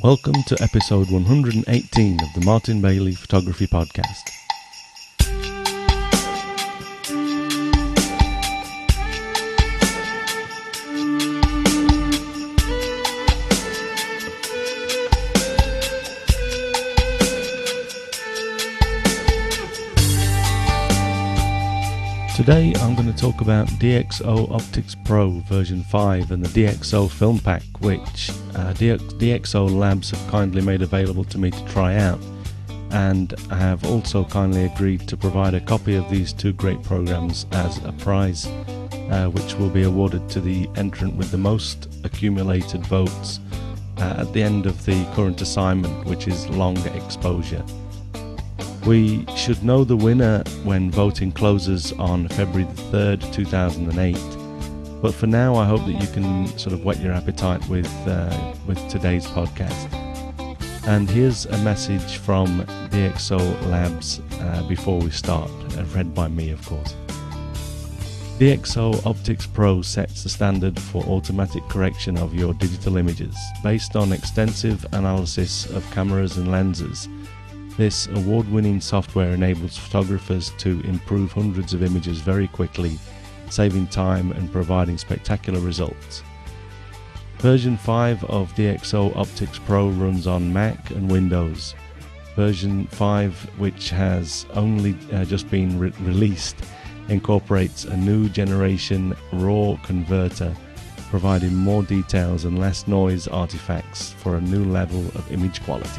Welcome to episode 118 of the Martin Bailey Photography Podcast. Today I'm going to talk about DxO Optics Pro version 5 and the DxO Film Pack, which DxO Labs have kindly made available to me to try out, and have also kindly agreed to provide a copy of these two great programs as a prize, which will be awarded to the entrant with the most accumulated votes at the end of the current assignment, which is long exposure. We should know the winner when voting closes on February the 3rd, 2008. But for now, I hope that you can sort of whet your appetite with today's podcast. And here's a message from DxO Labs before we start, read by me, of course. DxO Optics Pro sets the standard for automatic correction of your digital images based on extensive analysis of cameras and lenses. This award-winning software enables photographers to improve hundreds of images very quickly, saving time and providing spectacular results. Version 5 of DxO Optics Pro runs on Mac and Windows. Version 5, which has only just been released, incorporates a new generation RAW converter, providing more details and less noise artifacts for a new level of image quality.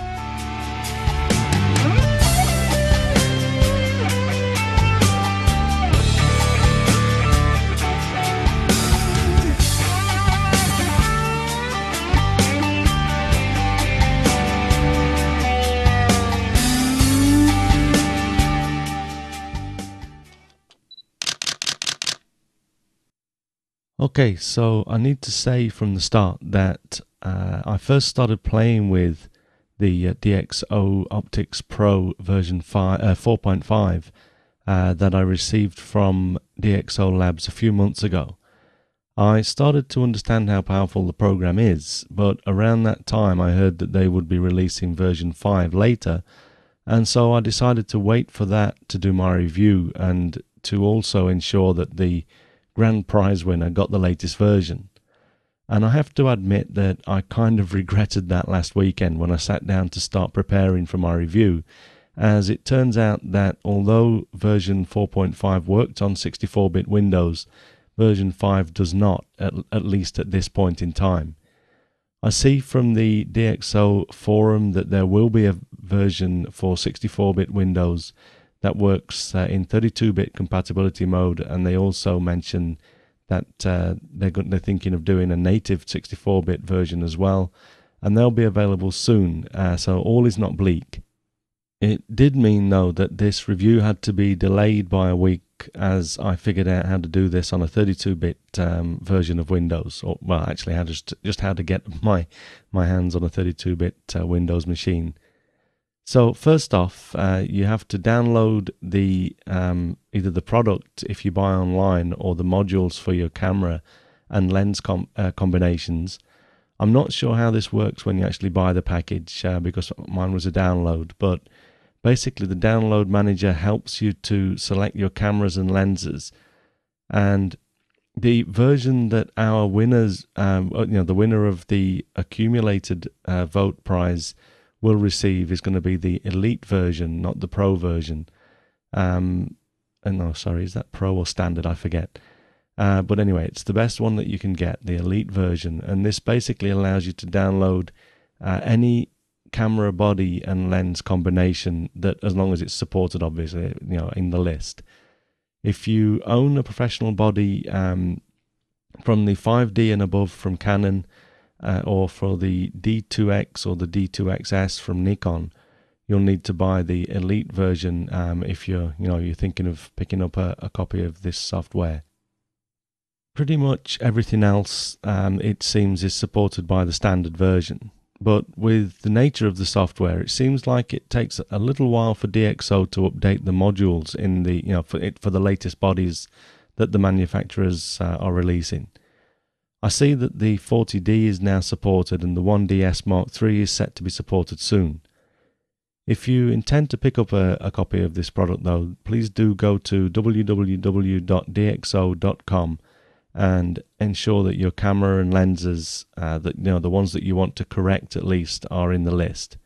Okay, so I need to say from the start that I first started playing with the DxO Optics Pro version 4.5 that I received from DxO Labs a few months ago. I started to understand how powerful the program is, but around that time I heard that they would be releasing version 5 later, and so I decided to wait for that to do my review and to also ensure that the grand prize winner got the latest version. And I have to admit that I kind of regretted that last weekend when I sat down to start preparing for my review, as it turns out that although version 4.5 worked on 64-bit Windows, version 5 does not, at least at this point in time. I see from the DxO forum that there will be a version for 64-bit Windows that works in 32-bit compatibility mode, and they also mention that they're thinking of doing a native 64-bit version as well, and they'll be available soon, so all is not bleak. It did mean, though, that this review had to be delayed by a week as I figured out how to do this on a 32-bit version of Windows, or well, actually just how to get my hands on a 32-bit Windows machine. So first off, you have to download the either the product if you buy online or the modules for your camera and lens combinations. I'm not sure how this works when you actually buy the package because mine was a download, but basically the download manager helps you to select your cameras and lenses. And the version that our winners, the winner of the accumulated vote prize will receive is going to be the Elite version, not the Pro version. Is that Pro or Standard? I forget. But anyway, it's the best one that you can get, the Elite version. And this basically allows you to download any camera body and lens combination that, as long as it's supported, obviously, in the list. If you own a professional body from the 5D and above from Canon, or for the D2X or the D2XS from Nikon, you'll need to buy the Elite version if you're thinking of picking up a copy of this software. Pretty much everything else, it seems, is supported by the standard version. But with the nature of the software, it seems like it takes a little while for DxO to update the modules in the for the latest bodies that the manufacturers are releasing. I see that the 40D is now supported and the 1DS Mark III is set to be supported soon. If you intend to pick up a copy of this product though, please do go to www.dxo.com and ensure that your camera and lenses, the ones that you want to correct at least, are in the list.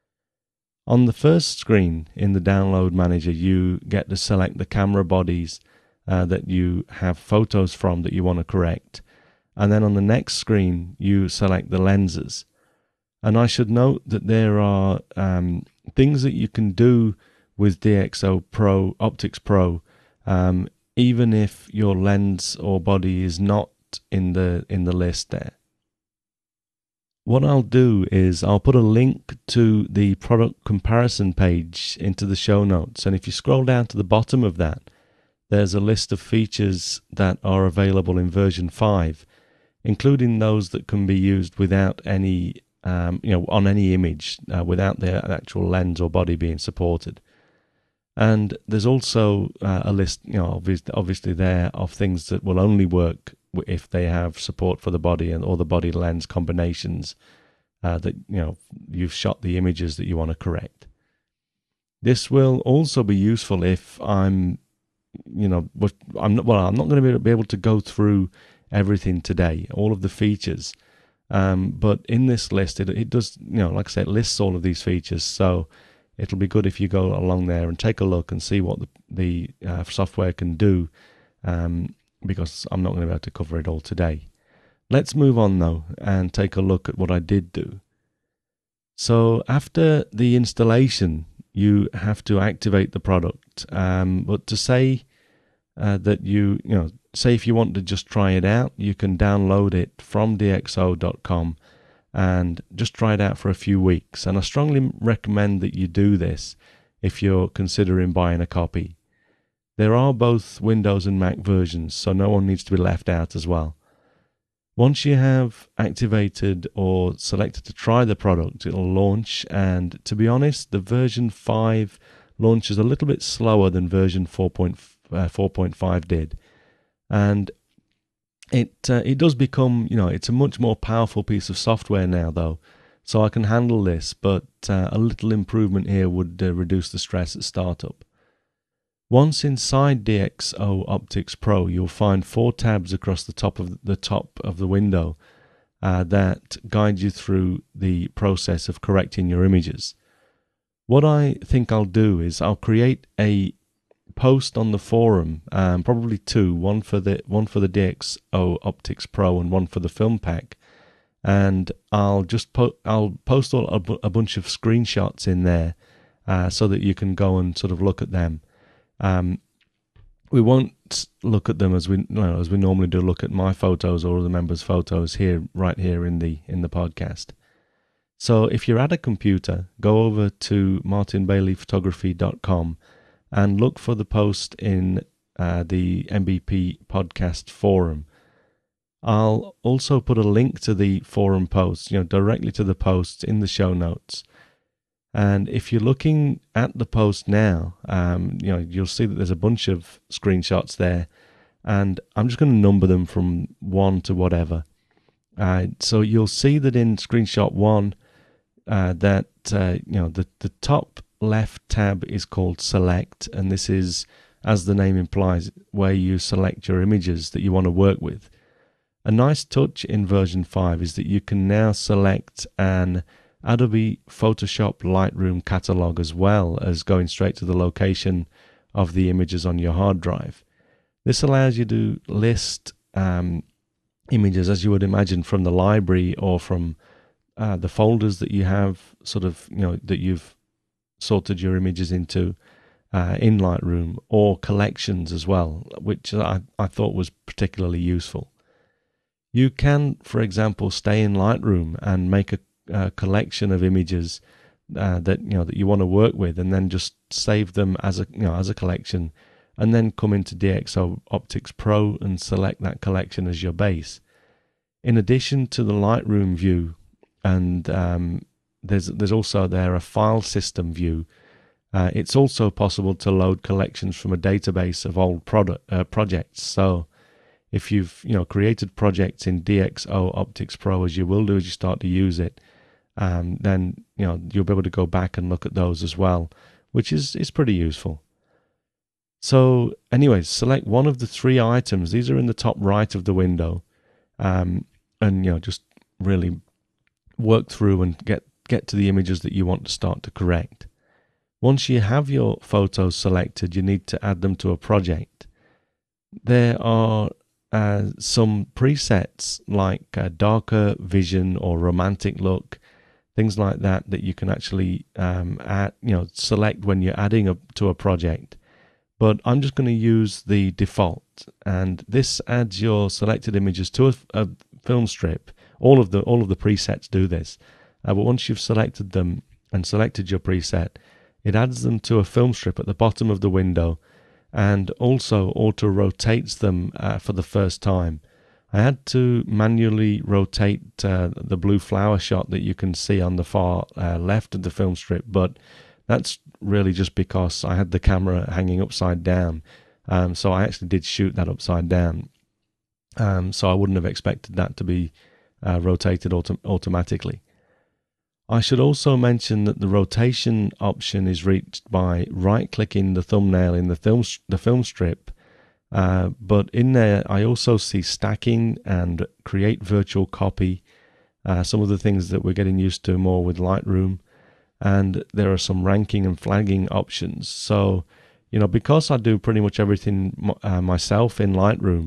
On the first screen in the download manager, you get to select the camera bodies that you have photos from that you want to correct. And then on the next screen, you select the lenses. And I should note that there are things that you can do with DxO Pro, Optics Pro, even if your lens or body is not in the list there. What I'll do is I'll put a link to the product comparison page into the show notes, and if you scroll down to the bottom of that, there's a list of features that are available in version 5, including those that can be used without any, on any image, without the actual lens or body being supported. And there's also a list, obviously there, of things that will only work if they have support for the body and or the body lens combinations that you've shot the images that you want to correct. This will also be useful if I'm not going to be able to go through everything today, all of the features. But in this list, it does, like I said, it lists all of these features. So it'll be good if you go along there and take a look and see what the software can do, because I'm not going to be able to cover it all today. Let's move on though and take a look at what I did do. So after the installation, you have to activate the product. But to say that say if you want to just try it out, you can download it from dxo.com and just try it out for a few weeks. And I strongly recommend that you do this if you're considering buying a copy. There are both Windows and Mac versions, so no one needs to be left out as well. Once you have activated or selected to try the product, it'll launch, and to be honest, the version 5 launches a little bit slower than version 4.5 did. And it does become, it's a much more powerful piece of software now though, so I can handle this, but a little improvement here would reduce the stress at startup. Once inside DxO Optics Pro, you'll find 4 tabs across the top of the window that guide you through the process of correcting your images. What I think I'll do is I'll create a post on the forum, probably 2, one for the DxO Optics Pro and one for the Film Pack, and I'll post a bunch of screenshots in there so that you can go and sort of look at them. We won't look at them as we normally do look at my photos or the members' photos right here in the podcast. So if you're at a computer, go over to martinbaileyphotography.com and look for the post in the MBP podcast forum. I'll also put a link to the forum post, directly to the post in the show notes. And if you're looking at the post now, you'll see that there's a bunch of screenshots there, and I'm just going to number them from 1 to whatever. So you'll see that in screenshot 1, the top left tab is called Select, and this is, as the name implies, where you select your images that you want to work with. A nice touch in version 5 is that you can now select an Adobe Photoshop Lightroom catalog as well as going straight to the location of the images on your hard drive. This allows you to list images, as you would imagine, from the library or from the folders that you have that you've sorted your images into in Lightroom, or collections as well, which I thought was particularly useful. You can, for example, stay in Lightroom and make a collection of images that you want to work with, and then just save them as a collection, and then come into DxO Optics Pro and select that collection as your base. In addition to the Lightroom view, and there's also there a file system view. It's also possible to load collections from a database of old projects. So if you've created projects in DxO Optics Pro, as you will do as you start to use it, then you'll be able to go back and look at those as well, which is pretty useful. So anyways, select one of the three items. These are in the top right of the window, and just really work through and get to the images that you want to start to correct. Once you have your photos selected, you need to add them to a project. There are some presets like darker vision or romantic look, things like that you can actually select when you're adding to a project. But I'm just going to use the default, and this adds your selected images to a film strip. All of the presets do this, but once you've selected them and selected your preset, it adds them to a film strip at the bottom of the window, and also auto rotates them for the first time. I had to manually rotate the blue flower shot that you can see on the far left of the film strip, but that's really just because I had the camera hanging upside down. So I actually did shoot that upside down. So I wouldn't have expected that to be rotated automatically. I should also mention that the rotation option is reached by right-clicking the thumbnail in the film strip. But in there, I also see stacking and create virtual copy, some of the things that we're getting used to more with Lightroom. And there are some ranking and flagging options. So, because I do pretty much everything myself in Lightroom,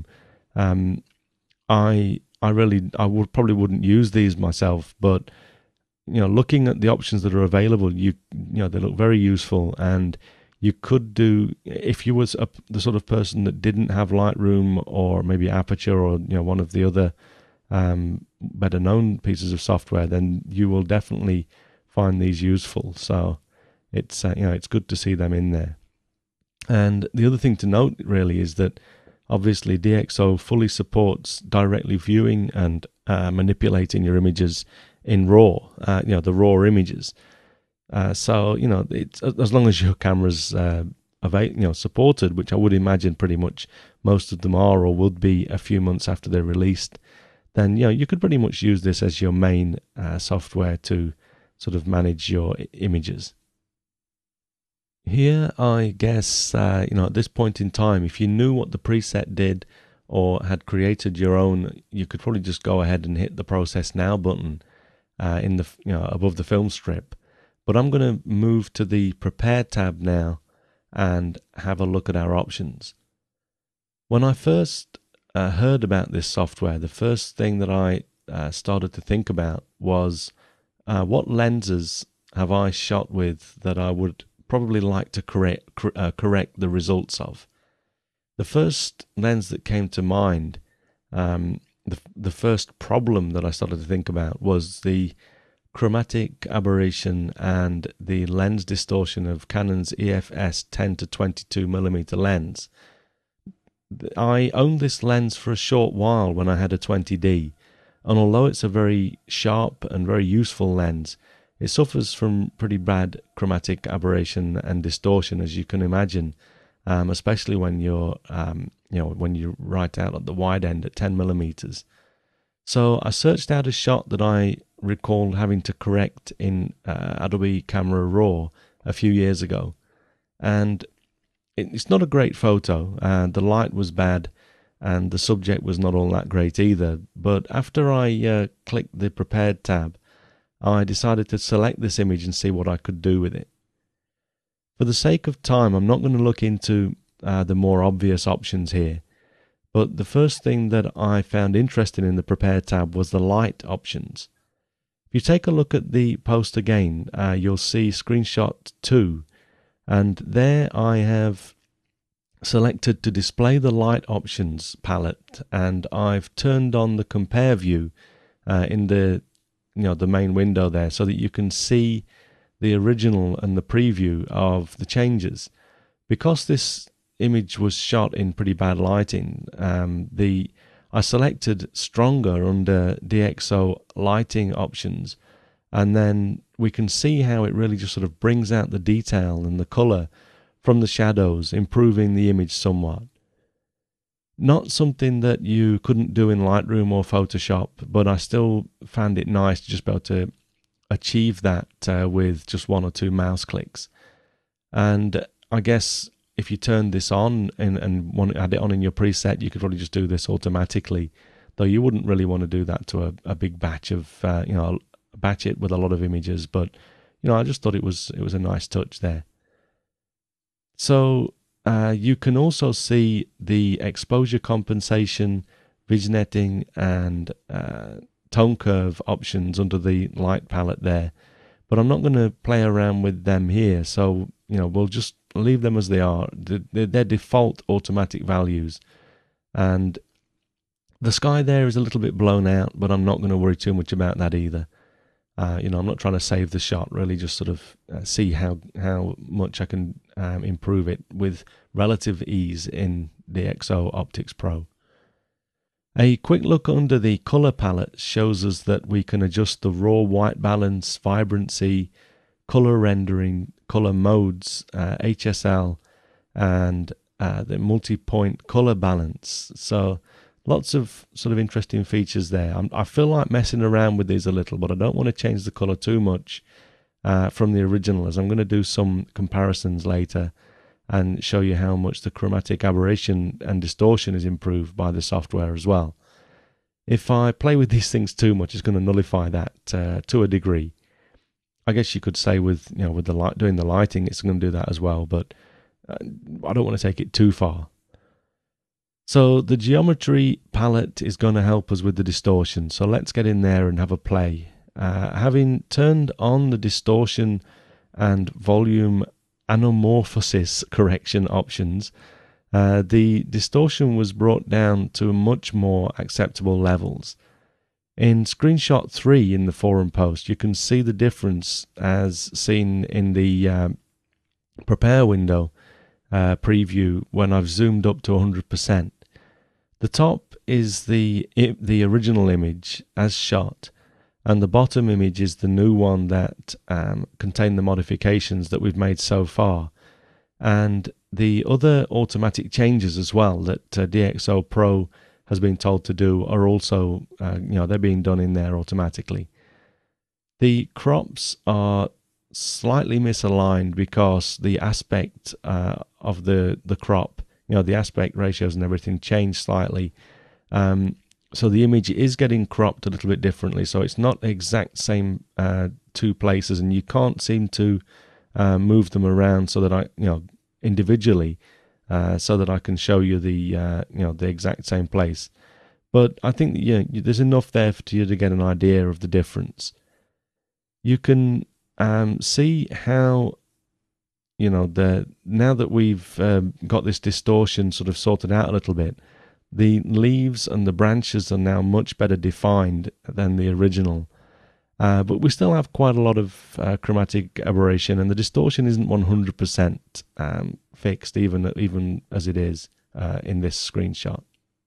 I probably wouldn't use these myself. But looking at the options that are available, they look very useful. And you could do, if you was the sort of person that didn't have Lightroom or maybe Aperture or one of the other better known pieces of software, then you will definitely find these useful. So it's it's good to see them in there. And the other thing to note really is that obviously DxO fully supports directly viewing and manipulating your images in RAW, the RAW images. So it's, as long as your camera's supported, which I would imagine pretty much most of them are or would be a few months after they're released, then you could pretty much use this as your main software to sort of manage your images. Here, I guess, at this point in time, if you knew what the preset did or had created your own, you could probably just go ahead and hit the Process Now button in the above the film strip. But I'm going to move to the Prepare tab now and have a look at our options. When I first heard about this software, the first thing that I started to think about was what lenses have I shot with that I would probably like to correct the results of. The first lens that came to mind, the first problem that I started to think about was the chromatic aberration and the lens distortion of Canon's EFS 10 to 22mm lens. I owned this lens for a short while when I had a 20D, and although it's a very sharp and very useful lens, it suffers from pretty bad chromatic aberration and distortion, as you can imagine, especially when you're when you right out at the wide end at 10mm. So I searched out a shot that I recalled having to correct in Adobe Camera Raw a few years ago, and it's not a great photo. The light was bad and the subject was not all that great either, but after I clicked the Prepared tab, I decided to select this image and see what I could do with it. For the sake of time, I'm not going to look into the more obvious options here, but the first thing that I found interesting in the Prepare tab was the light options. If you take a look at the post again, you'll see screenshot 2, and there I have selected to display the light options palette, and I've turned on the compare view in the the main window there, so that you can see the original and the preview of the changes. Because this image was shot in pretty bad lighting, I selected stronger under DxO lighting options, and then we can see how it really just sort of brings out the detail and the color from the shadows, improving the image somewhat. Not something that you couldn't do in Lightroom or Photoshop, but I still found it nice to just be able to achieve that with just one or two mouse clicks. And I guess if you turn this on and want to add it on in your preset, you could probably just do this automatically, though you wouldn't really want to do that to a big batch of, batch it with a lot of images. But, I just thought it was a nice touch there. So you can also see the exposure compensation, vignetting, and tone curve options under the light palette there. But I'm not going to play around with them here, so we'll just leave them as they are. They're default automatic values. And the sky there is a little bit blown out, but I'm not going to worry too much about that either. I'm not trying to save the shot, really just sort of see how much I can improve it with relative ease in DxO Optics Pro. A quick look under the color palette shows us that we can adjust the raw white balance, vibrancy, color rendering, color modes, HSL, and the multi-point color balance. So lots of sort of interesting features there. I feel like messing around with these a little, but I don't want to change the color too much from the original, as I'm going to do some comparisons later and show you how much the chromatic aberration and distortion is improved by the software as well. If I play with these things too much, it's going to nullify that to a degree. I guess you could say with the light, doing the lighting, it's going to do that as well, but I don't want to take it too far. So the geometry palette is going to help us with the distortion. So let's get in there and have a play. Having turned on the distortion and volume anamorphosis correction options, the distortion was brought down to much more acceptable levels. In screenshot 3 in the forum post, you can see the difference as seen in the prepare window preview when I've zoomed up to 100%. The top is the original image as shot, and the bottom image is the new one that contained the modifications that we've made so far. And the other automatic changes as well that DxO Pro has been told to do are also, they're being done in there automatically. The crops are slightly misaligned because the aspect of the crop, the aspect ratios and everything changed slightly. So the image is getting cropped a little bit differently. So it's not the exact same two places, and you can't seem to move them around so that individually, so that I can show you the exact same place. But I think there's enough there for you to get an idea of the difference. You can see how now that we've got this distortion sort of sorted out a little bit, the leaves and the branches are now much better defined than the original. But we still have quite a lot of chromatic aberration, and the distortion isn't 100% fixed, even as it is in this screenshot.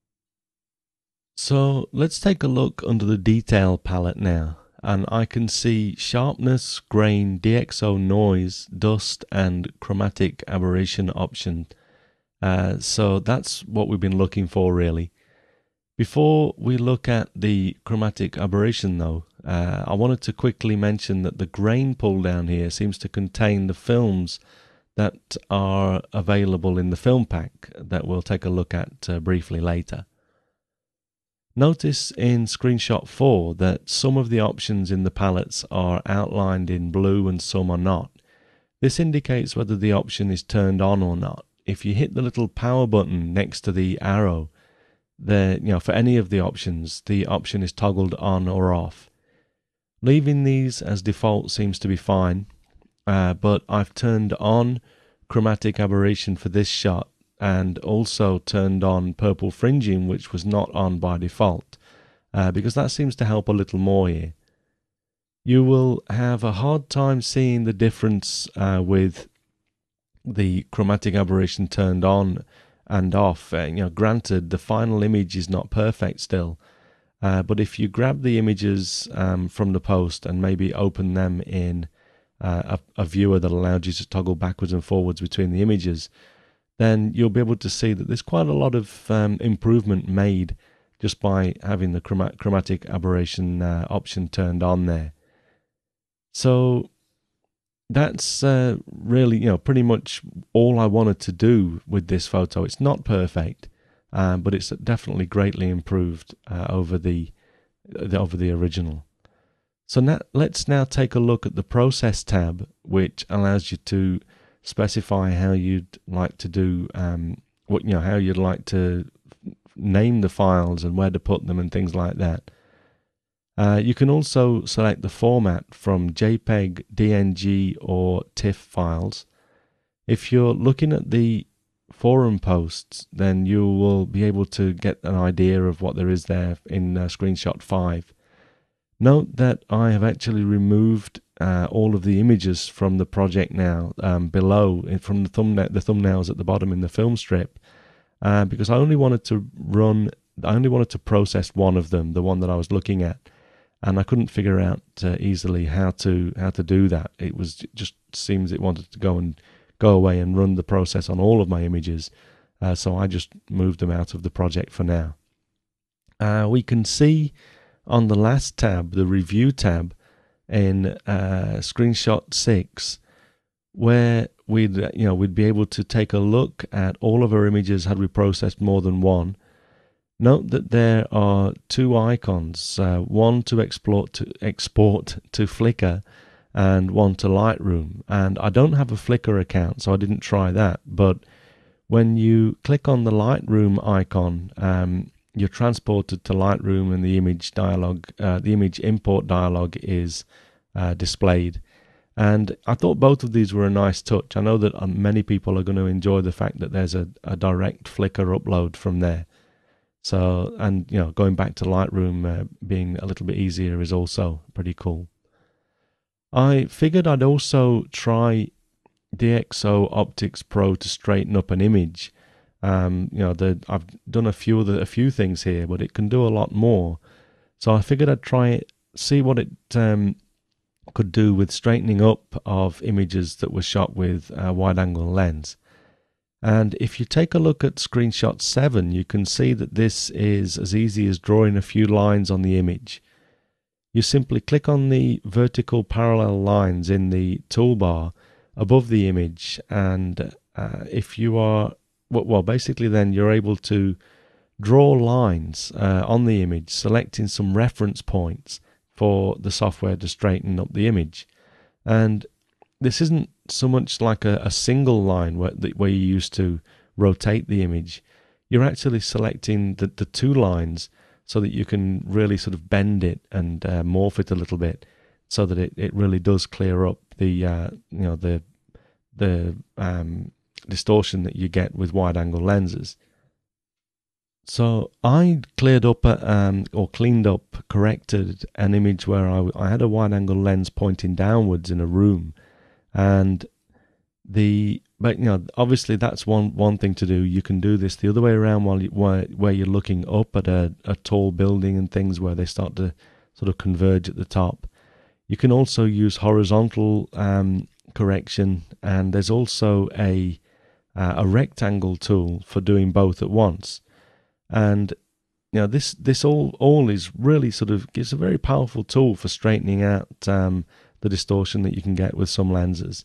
So let's take a look under the detail palette now, and I can see sharpness, grain, DxO noise, dust, and chromatic aberration option. So that's what we've been looking for, really. Before we look at the chromatic aberration though, I wanted to quickly mention that the grain pull down here seems to contain the films that are available in the film pack that we'll take a look at briefly later. Notice in screenshot 4 that some of the options in the palettes are outlined in blue and some are not. This indicates whether the option is turned on or not. If you hit the little power button next to the arrow, for any of the options, the option is toggled on or off. Leaving these as default seems to be fine, but I've turned on chromatic aberration for this shot and also turned on purple fringing, which was not on by default, because that seems to help a little more here. You will have a hard time seeing the difference with the chromatic aberration turned on and off. Granted, the final image is not perfect still, but if you grab the images from the post and maybe open them in a viewer that allows you to toggle backwards and forwards between the images, then you'll be able to see that there's quite a lot of improvement made just by having the chromatic aberration option turned on there. So that's really, pretty much all I wanted to do with this photo. It's not perfect, but it's definitely greatly improved over the original. So now let's take a look at the Process tab, which allows you to specify how you'd like to do how you'd like to name the files and where to put them and things like that. You can also select the format from JPEG, DNG or TIFF files. If you're looking at the forum posts, then you will be able to get an idea of what there is there in screenshot 5. Note that I have actually removed all of the images from the project now below, from the thumbnails at the bottom in the film strip, because I only wanted to process one of them, the one that I was looking at, and I couldn't figure out easily how to do that. It just seems it wanted to go away and run the process on all of my images, so I just moved them out of the project for now. We can see on the last tab, the Review tab, in screenshot 6, where we'd be able to take a look at all of our images had we processed more than one. Note that there are two icons, one to export to Flickr and one to Lightroom. And I don't have a Flickr account, so I didn't try that. But when you click on the Lightroom icon, you're transported to Lightroom, and the image import dialog is displayed. And I thought both of these were a nice touch. I know that many people are going to enjoy the fact that there's a direct Flickr upload from there. So, and going back to Lightroom being a little bit easier is also pretty cool. I figured I'd also try DxO Optics Pro to straighten up an image. I've done a few things here, but it can do a lot more. So I figured I'd try it, see what it could do with straightening up of images that were shot with a wide-angle lens. And if you take a look at screenshot 7, you can see that this is as easy as drawing a few lines on the image. You simply click on the vertical parallel lines in the toolbar above the image, and if you are, basically then you're able to draw lines on the image, selecting some reference points for the software to straighten up the image. And this isn't so much like a single line where you used to rotate the image. You're actually selecting the two lines so that you can really sort of bend it and morph it a little bit, so that it really does clear up the distortion that you get with wide-angle lenses. So I cleaned up, corrected an image where I had a wide-angle lens pointing downwards in a room, and obviously that's one thing to do. You can do this the other way around where you're looking up at a tall building and things where they start to sort of converge at the top. You can also use horizontal correction, and there's also a rectangle tool for doing both at once. And this all is really sort of gives a very powerful tool for straightening out the distortion that you can get with some lenses.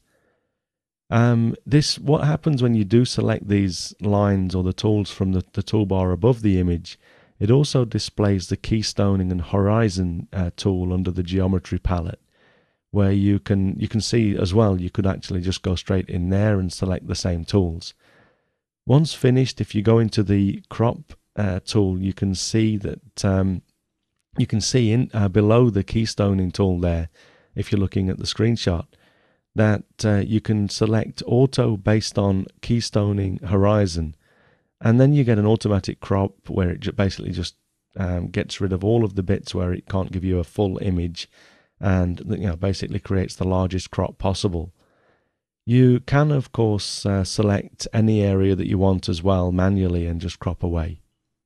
What happens when you do select these lines or the tools from the toolbar above the image, it also displays the keystoning and horizon tool under the geometry palette, where you can see as well, you could actually just go straight in there and select the same tools. Once finished, if you go into the crop tool, you can see that you can see below the keystoning tool there, if you're looking at the screenshot, that you can select auto based on keystoning horizon, and then you get an automatic crop where it basically just gets rid of all of the bits where it can't give you a full image, and basically creates the largest crop possible. You can of course select any area that you want as well manually and just crop away.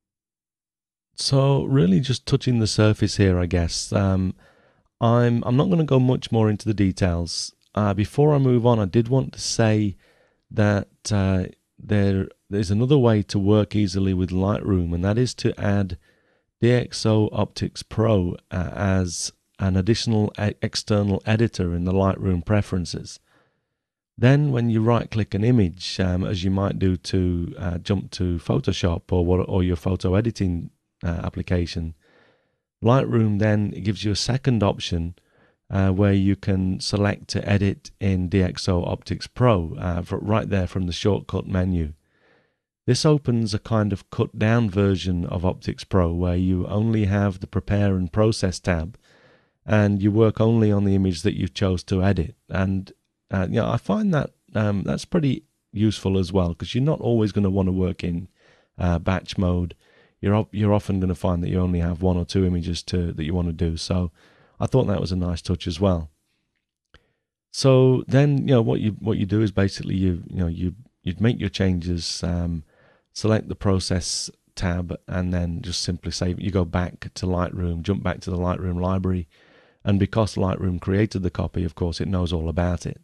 So really just touching the surface here, I guess. I'm not going to go much more into the details. Before I move on, I did want to say that there's another way to work easily with Lightroom, and that is to add DxO Optics Pro as an additional external editor in the Lightroom preferences. Then when you right click an image, as you might do to jump to Photoshop or your photo editing application, Lightroom then gives you a second option where you can select to edit in DxO Optics Pro right there from the shortcut menu. This opens a kind of cut down version of Optics Pro where you only have the Prepare and Process tab, and you work only on the image that you chose to edit. And I find that that's pretty useful as well, because you're not always going to want to work in batch mode. You're often going to find that you only have one or two images that you want to do. So I thought that was a nice touch as well. So then what you do is basically you'd make your changes, select the Process tab, and then just simply save it. You go back to Lightroom, jump back to the Lightroom library, and because Lightroom created the copy, of course, it knows all about it.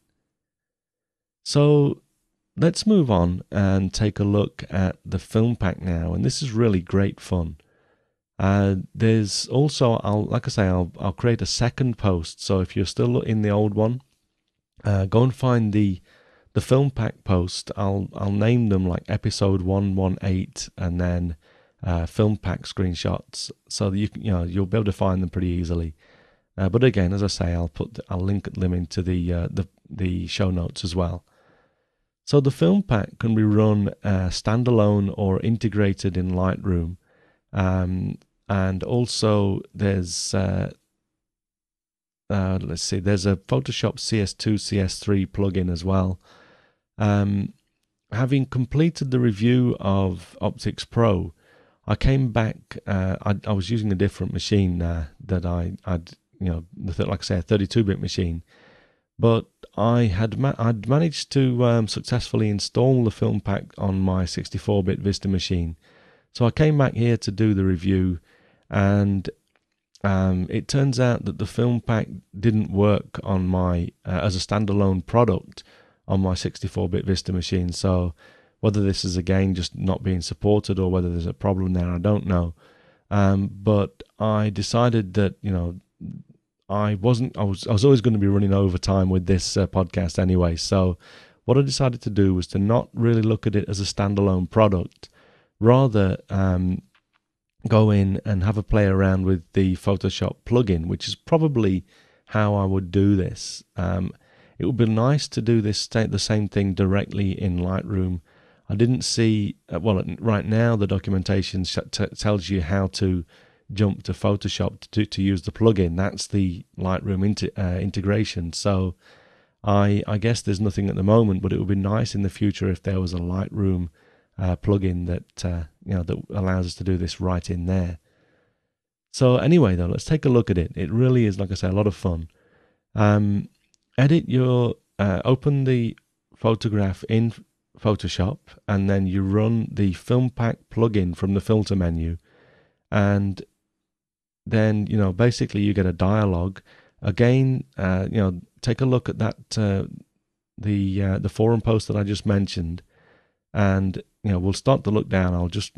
So let's move on and take a look at the film pack now, and this is really great fun. There's also, I'll create a second post. So if you're still in the old one, go and find the film pack post. I'll name them like episode 118 and then film pack screenshots, so that you'll be able to find them pretty easily. But again, as I say, I'll link them into the show notes as well. So the film pack can be run standalone or integrated in Lightroom, and also there's there's a Photoshop CS2 CS3 plugin as well. Having completed the review of Optics Pro, I came back. I was using a different machine that I'd like I say, a 32-bit machine, but I'd managed to successfully install the film pack on my 64-bit Vista machine. So I came back here to do the review, and it turns out that the film pack didn't work on my as a standalone product on my 64-bit Vista machine. So whether this is again just not being supported or whether there's a problem there, I don't know. But I decided that I was always going to be running over time with this podcast anyway. So what I decided to do was to not really look at it as a standalone product, rather go in and have a play around with the Photoshop plugin, which is probably how I would do this. It would be nice to do the same thing directly in Lightroom. I didn't see, right now the documentation tells you how to jump to Photoshop to use the plugin. That's the Lightroom integration. So I guess there's nothing at the moment, but it would be nice in the future if there was a Lightroom plugin that that allows us to do this right in there. So anyway, though, let's take a look at it. It really is, like I say, a lot of fun. Open the photograph in Photoshop, and then you run the film pack plugin from the filter menu, and then basically you get a dialog. Again, take a look at that the forum post that I just mentioned, and we'll start to look down.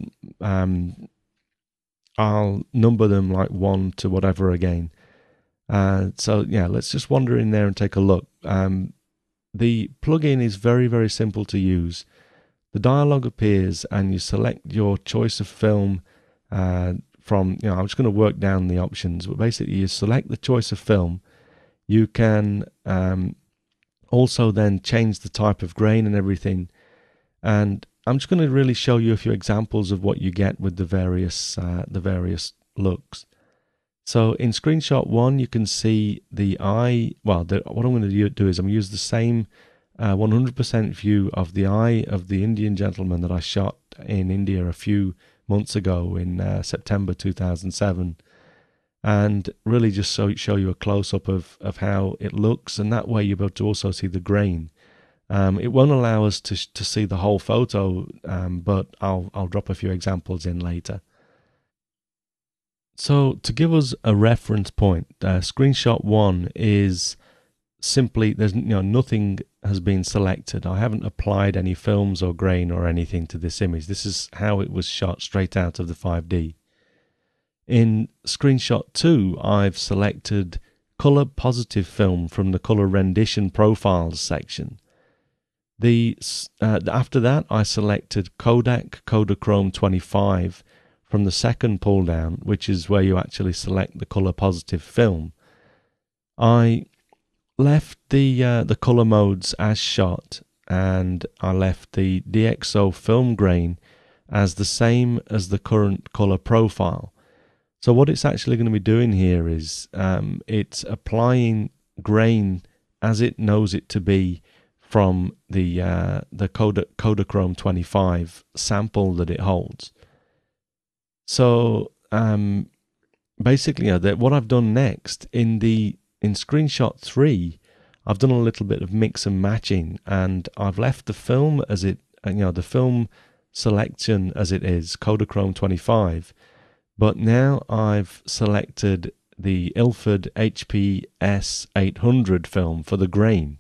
I'll number them like 1 to whatever again. So let's just wander in there and take a look. The plugin is very, very simple to use. The dialog appears and you select your choice of film from, I'm just going to work down the options, but basically you select the choice of film. You can also then change the type of grain and everything. And I'm just going to really show you a few examples of what you get with the various looks. So in screenshot 1, you can see the eye. What I'm going to do is I'm going to use the same 100% view of the eye of the Indian gentleman that I shot in India a few months ago in September 2007, and really just show you a close-up of how it looks, and that way you'll be able to also see the grain. It won't allow us to see the whole photo, but I'll drop a few examples in later. So to give us a reference point, screenshot 1 is simply there's nothing has been selected. I haven't applied any films or grain or anything to this image. This is how it was shot straight out of the 5D. In screenshot 2, I've selected color positive film from the color rendition profiles section. After that, I selected Kodak Kodachrome 25 from the second pull down, which is where you actually select the color positive film. I left the color modes as shot, and I left the DxO film grain as the same as the current color profile. So what it's actually going to be doing here is it's applying grain as it knows it to be from the Kodachrome 25 sample that it holds. So basically, what I've done next in screenshot 3, I've done a little bit of mix and matching, and I've left the film as it, the film selection as it is, Kodachrome 25. But now I've selected the Ilford HPS 800 film for the grain.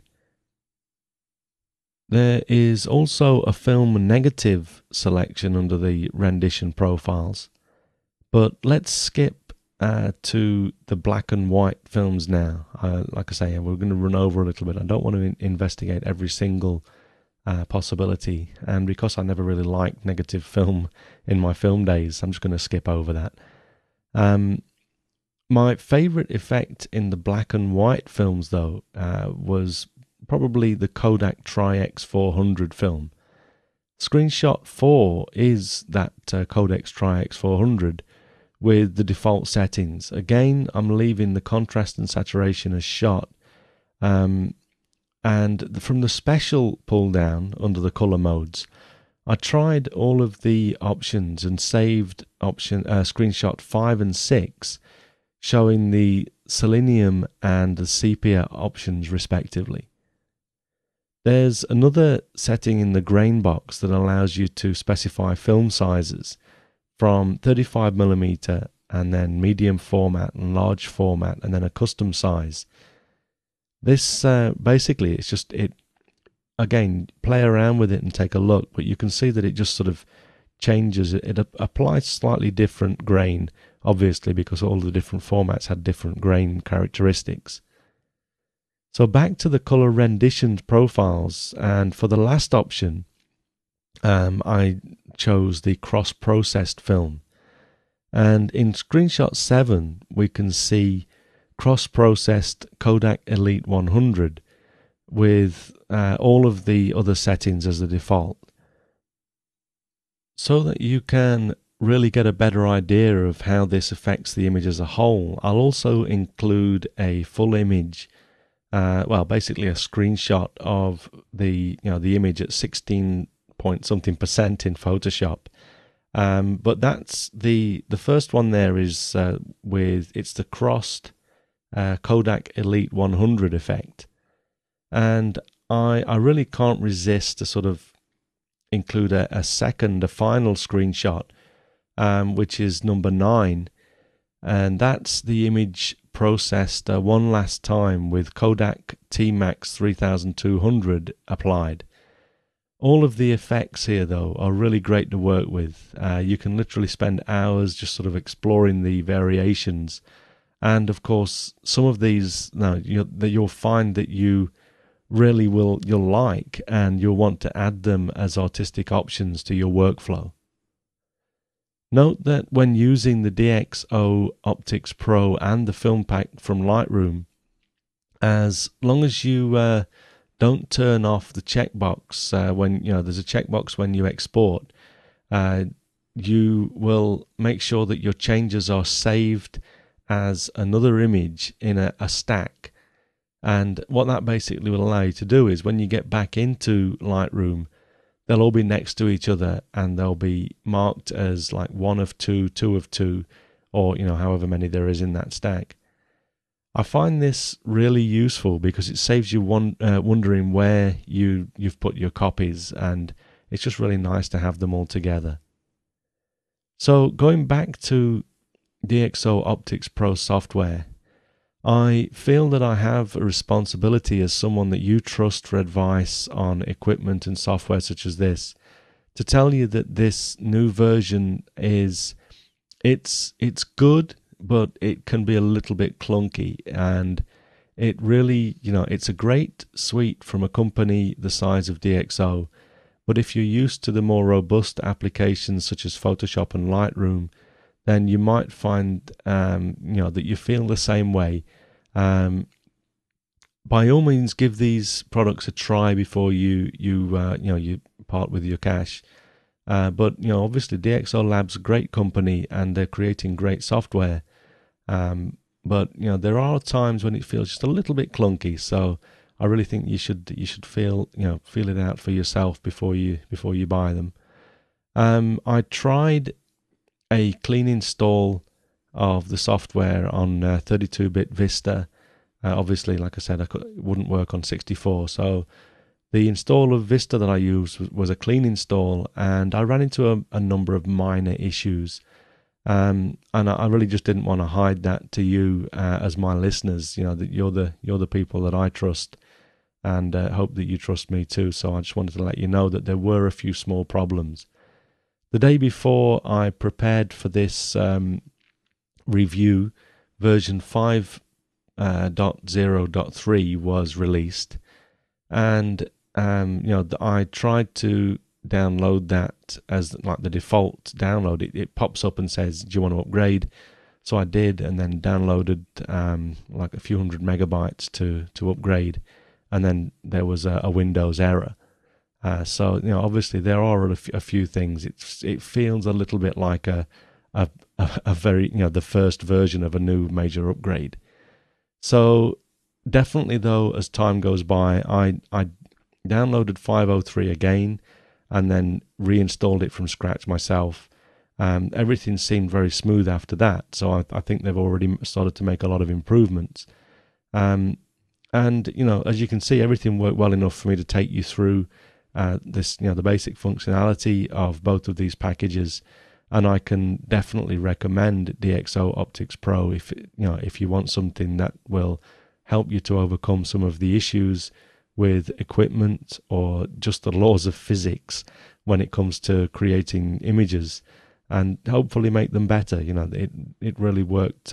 There is also a film negative selection under the rendition profiles, but let's skip to the black and white films now. Like I say, we're going to run over a little bit. I don't want to investigate every single possibility, and because I never really liked negative film in my film days, I'm just going to skip over that. My favorite effect in the black and white films, though, was probably the Kodak Tri-X 400 film. Screenshot 4 is that Kodak Tri-X 400 with the default settings. Again, I'm leaving the contrast and saturation as shot. And from the special pull down under the color modes, I tried all of the options and saved screenshot 5 and 6, showing the selenium and the sepia options respectively. There's another setting in the grain box that allows you to specify film sizes from 35mm and then medium format and large format and then a custom size. This basically, it's just, again, play around with it and take a look, but you can see that it just sort of changes. It applies slightly different grain, obviously, because all the different formats had different grain characteristics. So back to the color rendition profiles, and for the last option, I chose the cross-processed film. And in screenshot 7, we can see cross-processed Kodak Elite 100 with all of the other settings as the default. So that you can really get a better idea of how this affects the image as a whole, I'll also include a full image, basically a screenshot of the image at 16 point something percent in Photoshop. But that's the first one there is it's the crossed Kodak Elite 100 effect. And I really can't resist to sort of include a final screenshot, which is number 9. And that's the image processed one last time with Kodak T-Max 3200 applied. All of the effects here, though, are really great to work with. You can literally spend hours just sort of exploring the variations. And, of course, some of these you'll find that you'll like, and you'll want to add them as artistic options to your workflow. Note that when using the DxO Optics Pro and the Film Pack from Lightroom, as long as you don't turn off the checkbox when there's a checkbox when you export, you will make sure that your changes are saved as another image in a stack. And what that basically will allow you to do is when you get back into Lightroom, they'll all be next to each other and they'll be marked as like 1 of 2, 2 of 2, or however many there is in that stack. I find this really useful because it saves you wondering where you've put your copies, and it's just really nice to have them all together. So going back to DxO Optics Pro software, I feel that I have a responsibility as someone that you trust for advice on equipment and software such as this, to tell you that this new version it's good, but it can be a little bit clunky, and it really, it's a great suite from a company the size of DxO. But if you're used to the more robust applications such as Photoshop and Lightroom, then you might find that you feel the same way. By all means, give these products a try before you part with your cash. But obviously, DxO Labs a great company, and they're creating great software. But there are times when it feels just a little bit clunky. So I really think you should feel it out for yourself before you buy them. I tried a clean install of the software on 32-bit Vista. Obviously, like I said, it wouldn't work on 64. So the install of Vista that I used was a clean install, and I ran into a number of minor issues. And I really just didn't want to hide that to you as my listeners. That you're the people that I trust, and hope that you trust me too. So I just wanted to let you know that there were a few small problems. The day before I prepared for this review, version 5.0.3 was released, and I tried to download that as like the default download. It pops up and says, do you want to upgrade? So I did, and then downloaded like a few hundred megabytes to upgrade, and then there was a Windows error. So obviously there are a few things. It feels a little bit like a very the first version of a new major upgrade. So definitely though, as time goes by, I downloaded 5.03 again, and then reinstalled it from scratch myself. Everything seemed very smooth after that, so I think they've already started to make a lot of improvements. And as you can see, everything worked well enough for me to take you through this, the basic functionality of both of these packages. And I can definitely recommend DxO Optics Pro if you want something that will help you to overcome some of the issues with equipment or just the laws of physics when it comes to creating images, and hopefully make them better. It really worked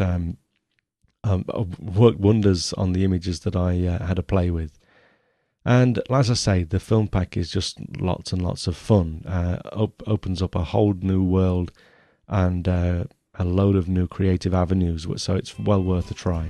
wonders on the images that I had to play with. And as I say, the film pack is just lots and lots of fun. Opens up a whole new world and a load of new creative avenues, so it's well worth a try.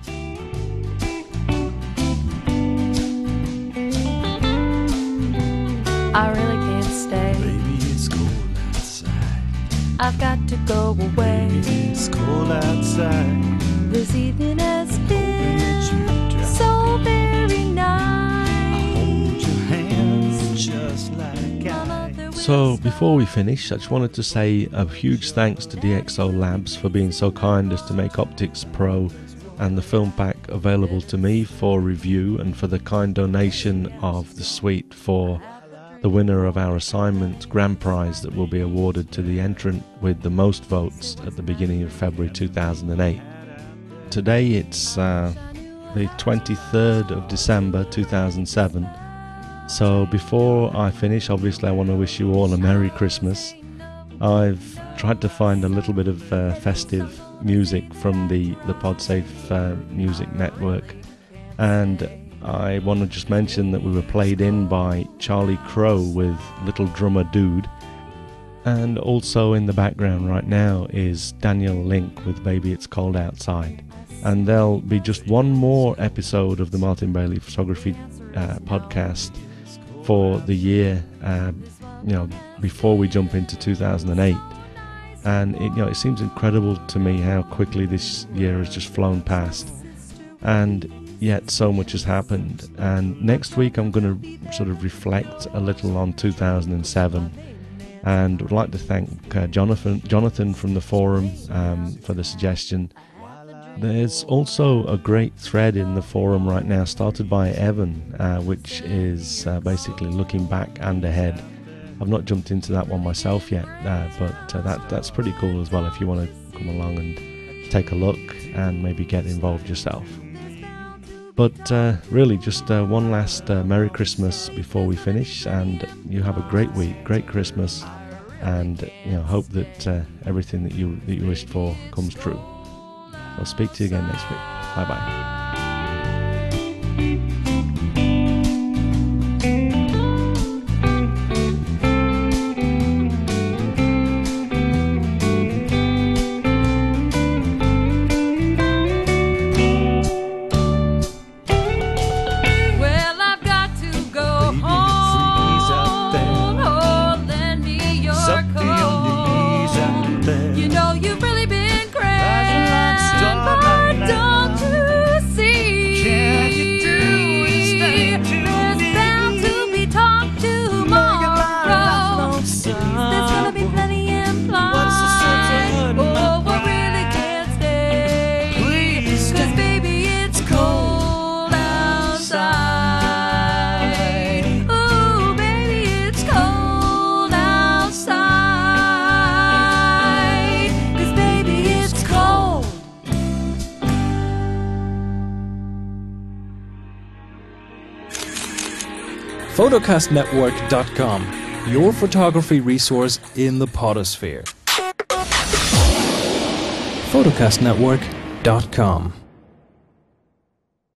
I really can't stay. Baby, it's cold outside. I've got to go away. Baby, it's cold outside. This evening has been so very nice. Hold your hands just like So before we finish, I just wanted to say a huge thanks to DxO Labs for being so kind as to make Optics Pro and the film pack available to me for review, and for the kind donation of the suite for the winner of our assignment grand prize that will be awarded to the entrant with the most votes at the beginning of February 2008. Today it's the 23rd of December 2007. So before I finish, obviously I want to wish you all a Merry Christmas. I've tried to find a little bit of festive music from the PodSafe Music Network, and I want to just mention that we were played in by Charlie Crow with Little Drummer Dude, and also in the background right now is Daniel Link with Baby It's Cold Outside. And there'll be just one more episode of the Martin Bailey Photography podcast for the year, before we jump into 2008. And it seems incredible to me how quickly this year has just flown past, and yet so much has happened. And next week I'm going to sort of reflect a little on 2007, and would like to thank Jonathan from the forum for the suggestion. There's also a great thread in the forum right now started by Evan, which is basically looking back and ahead. I've not jumped into that one myself yet, but that's pretty cool as well if you want to come along and take a look and maybe get involved yourself. But really, just one last Merry Christmas before we finish, and you have a great week, great Christmas, and hope that everything that you wished for comes true. I'll speak to you again next week. Bye bye. Photocastnetwork.com, your photography resource in the podosphere. Photocastnetwork.com